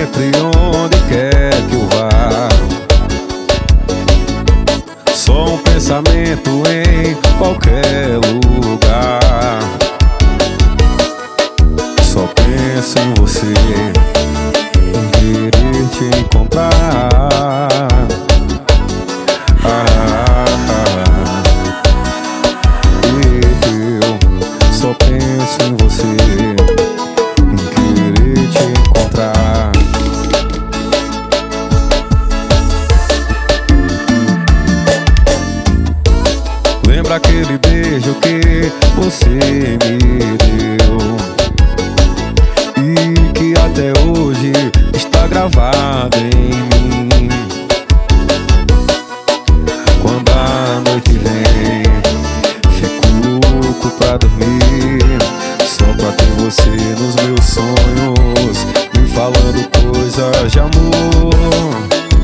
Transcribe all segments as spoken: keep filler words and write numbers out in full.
sempre onde quer que eu vá. Só um pensamento em qualquer lugar. Só penso em você, em querer te encontrar. Ah, eu só penso em você, em querer te encontrar. Lembra aquele beijo que você me deu e que até hoje está gravado em mim. Quando a noite vem, fico louco pra dormir, só pra ter você nos meus sonhos, me falando coisas de amor.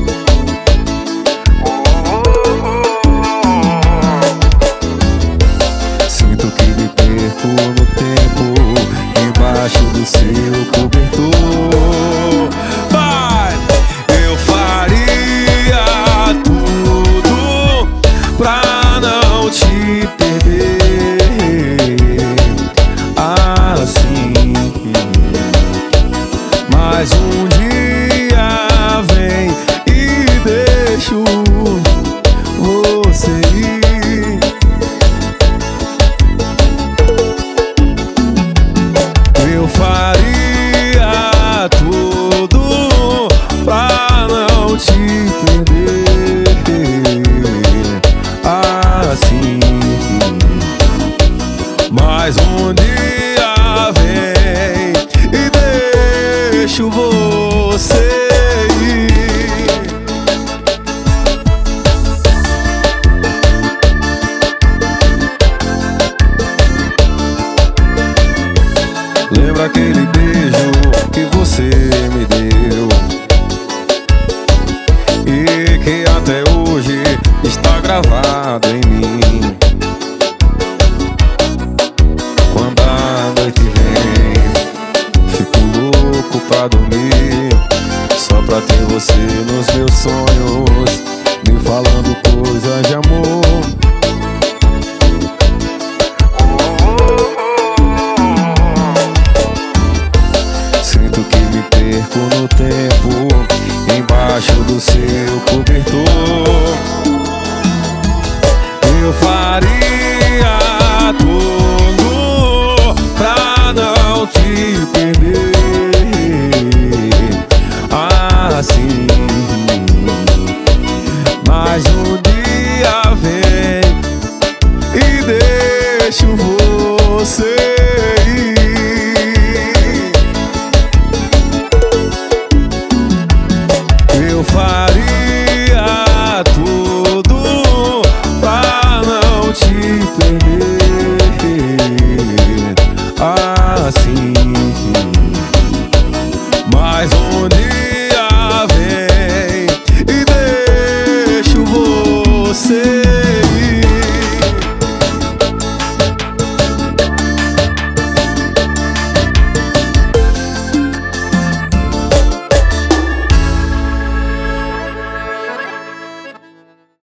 Sinto que me perco no tempo, embaixo do seu cobertor. Vai! Eu faria tudo pra não te perder assim. Mas um dia vem e deixo você ir. Eu faria tudo pra não te perder assim. Mas um dia vem e deixo você ir. Lembra aquele beijo que você me deu e que até hoje está gravado em mim. Quando a noite vem, fico louco pra dormir, só pra ter você nos meus sonhos, me falando coisas de amor.